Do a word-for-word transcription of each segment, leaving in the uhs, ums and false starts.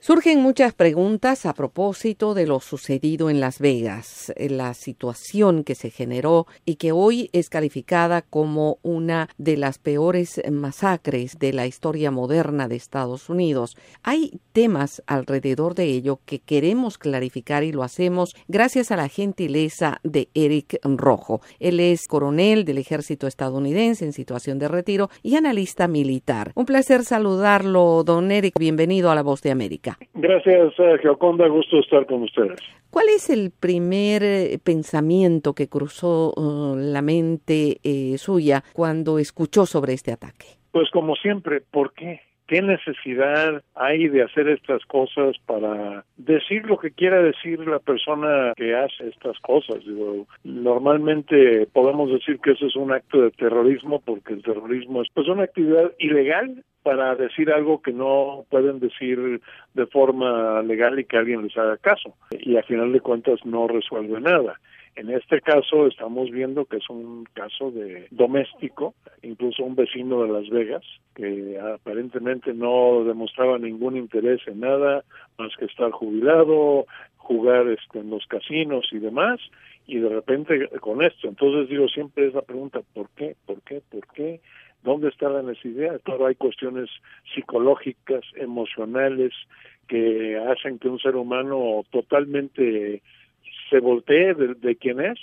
Surgen muchas preguntas a propósito de lo sucedido en Las Vegas, la situación que se generó y que hoy es calificada como una de las peores masacres de la historia moderna de Estados Unidos. Hay temas alrededor de ello que queremos clarificar y lo hacemos gracias a la gentileza de Eric Rojo. Él es coronel del ejército estadounidense en situación de retiro y analista militar. Un placer saludarlo, don Eric. Bienvenido a La Voz de América. Gracias, Gioconda, gusto estar con ustedes. ¿Cuál es el primer eh, pensamiento que cruzó uh, la mente eh, suya cuando escuchó sobre este ataque? Pues como siempre, ¿por qué? ¿Qué necesidad hay de hacer estas cosas para decir lo que quiera decir la persona que hace estas cosas? Digo, normalmente podemos decir que eso es un acto de terrorismo porque el terrorismo es pues una actividad ilegal para decir algo que no pueden decir de forma legal y que alguien les haga caso. Y a final de cuentas no resuelve nada. En este caso estamos viendo que es un caso de doméstico, incluso un vecino de Las Vegas, que aparentemente no demostraba ningún interés en nada más que estar jubilado, jugar este, en los casinos y demás, y de repente con esto. Entonces digo, siempre es la pregunta, ¿por qué? ¿Por qué? ¿Por qué? ¿Dónde está la necesidad? Claro, hay cuestiones psicológicas, emocionales, que hacen que un ser humano totalmente se voltee de, de quién es,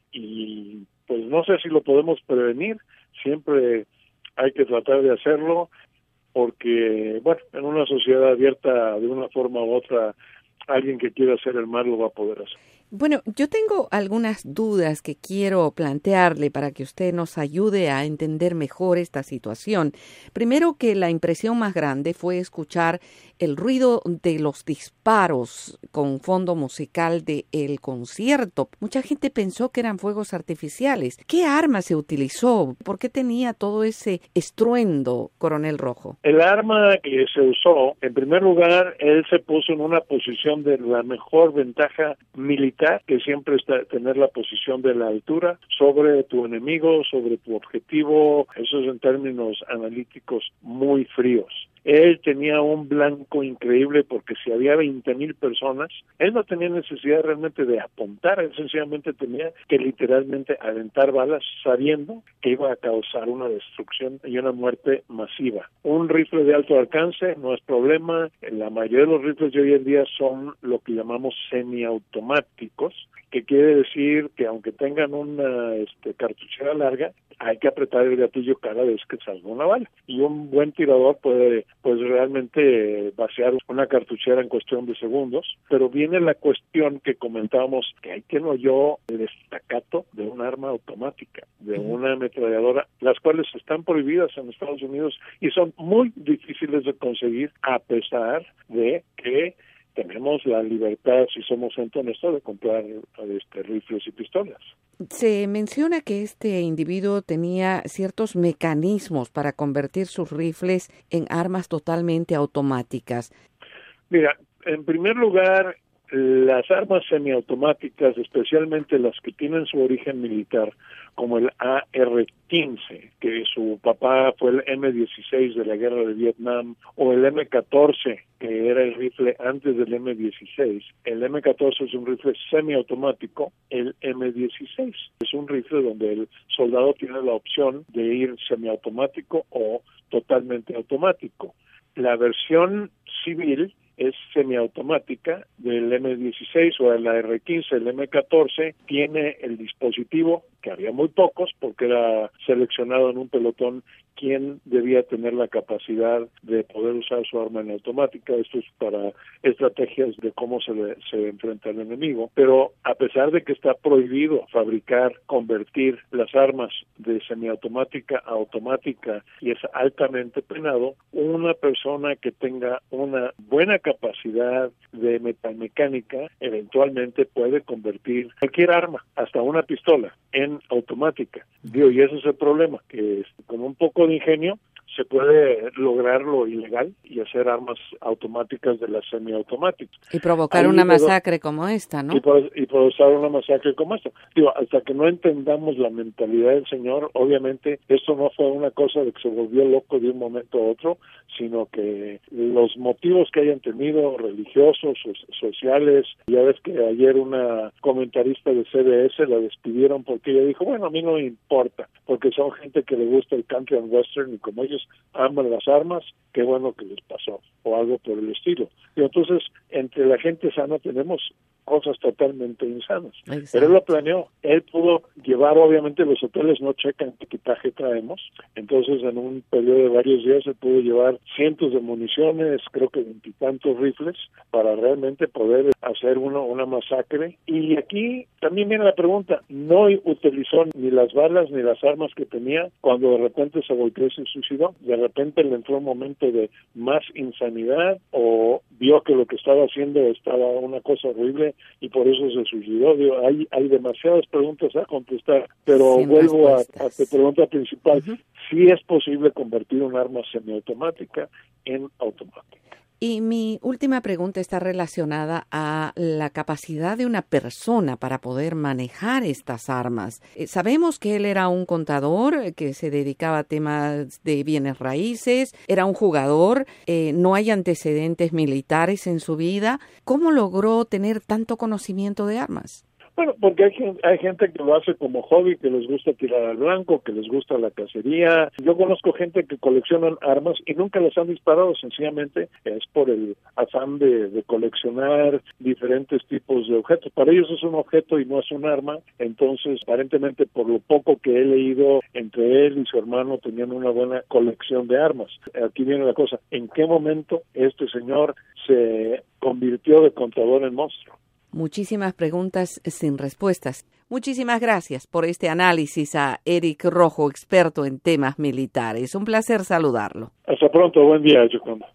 y pues no sé si lo podemos prevenir. Siempre hay que tratar de hacerlo, porque, bueno, en una sociedad abierta, de una forma u otra, alguien que quiera hacer el mal lo va a poder hacer. Bueno, yo tengo algunas dudas que quiero plantearle para que usted nos ayude a entender mejor esta situación. Primero, que la impresión más grande fue escuchar el ruido de los disparos con fondo musical de el concierto. Mucha gente pensó que eran fuegos artificiales. ¿Qué arma se utilizó? ¿Por qué tenía todo ese estruendo, coronel Rojo? El arma que se usó, en primer lugar, él se puso en una posición de la mejor ventaja militar, que siempre está tener la posición de la altura sobre tu enemigo, sobre tu objetivo. Eso es en términos analíticos muy fríos. Él tenía un blanco increíble porque si había veinte mil personas, él no tenía necesidad realmente de apuntar, él sencillamente tenía que literalmente aventar balas sabiendo que iba a causar una destrucción y una muerte masiva. Un rifle de alto alcance no es problema. La mayoría de los rifles de hoy en día son lo que llamamos semiautomáticos, que quiere decir que aunque tengan una este, cartuchera larga, hay que apretar el gatillo cada vez que salga una bala. Y un buen tirador puede pues realmente vaciar una cartuchera en cuestión de segundos, pero viene la cuestión que comentábamos, que hay que no yo el estacato de un arma automática, de una ametralladora, las cuales están prohibidas en Estados Unidos y son muy difíciles de conseguir, a pesar de que tenemos la libertad, si somos gente honesta, de comprar este, rifles y pistolas. Se menciona que este individuo tenía ciertos mecanismos para convertir sus rifles en armas totalmente automáticas. Mira, en primer lugar, las armas semiautomáticas, especialmente las que tienen su origen militar, como el A R quince, que su papá fue el M dieciséis de la guerra de Vietnam, o el M catorce, que era el rifle antes del M dieciséis. El M catorce es un rifle semiautomático, el M dieciséis es un rifle donde el soldado tiene la opción de ir semiautomático o totalmente automático. La versión civil es semiautomática del M dieciséis o el A R quince. El M catorce tiene el dispositivo, que había muy pocos porque era seleccionado en un pelotón quién debía tener la capacidad de poder usar su arma en automática. Esto es para estrategias de cómo se, le, se enfrenta al enemigo. Pero a pesar de que está prohibido fabricar, convertir las armas de semiautomática a automática y es altamente penado, una persona que tenga una buena capacidad de metamecánica eventualmente puede convertir cualquier arma, hasta una pistola, en automática. Digo, y ese es el problema, que con un poco de ingenio se puede lograr lo ilegal y hacer armas automáticas de las semiautomáticas. Y provocar Ahí una masacre como esta, ¿no? Y, pro, y provocar una masacre como esta. Digo, hasta que no entendamos la mentalidad del señor, obviamente esto no fue una cosa de que se volvió loco de un momento a otro, sino que los motivos que hayan tenido, religiosos, sociales, ya ves que ayer una comentarista de C B S la despidieron porque ella dijo, bueno, a mí no me importa, porque son gente que le gusta el country and western y como ellos aman las armas, qué bueno que les pasó, o algo por el estilo. Y entonces, entre la gente sana tenemos cosas totalmente insanas. Exacto. Pero él lo planeó, él pudo llevar, obviamente los hoteles no checan qué equipaje traemos, entonces en un periodo de varios días se pudo llevar cientos de municiones, creo que veintitantos rifles, para realmente poder hacer uno, una masacre. Y aquí también viene la pregunta, no utilizó ni las balas ni las armas que tenía cuando de repente se volteó y se suicidó, de repente le entró un momento de más insanidad o vio que lo que estaba haciendo estaba una cosa horrible y por eso se suicidó. Digo, hay, hay demasiadas preguntas a contestar, pero Sin vuelvo a, a tu pregunta principal. Uh-huh. Sí es posible convertir un arma semiautomática en automática. Y mi última pregunta está relacionada a la capacidad de una persona para poder manejar estas armas. Eh, sabemos que él era un contador que se dedicaba a temas de bienes raíces, era un jugador, eh, no hay antecedentes militares en su vida. ¿Cómo logró tener tanto conocimiento de armas? Bueno, porque hay, hay gente que lo hace como hobby, que les gusta tirar al blanco, que les gusta la cacería. Yo conozco gente que coleccionan armas y nunca las han disparado, sencillamente es por el afán de, de coleccionar diferentes tipos de objetos. Para ellos es un objeto y no es un arma, entonces aparentemente por lo poco que he leído, entre él y su hermano tenían una buena colección de armas. Aquí viene la cosa, ¿en qué momento este señor se convirtió de contador en monstruo? Muchísimas preguntas sin respuestas. Muchísimas gracias por este análisis a Eric Rojo, experto en temas militares. Un placer saludarlo. Hasta pronto. Buen día, Yoconda.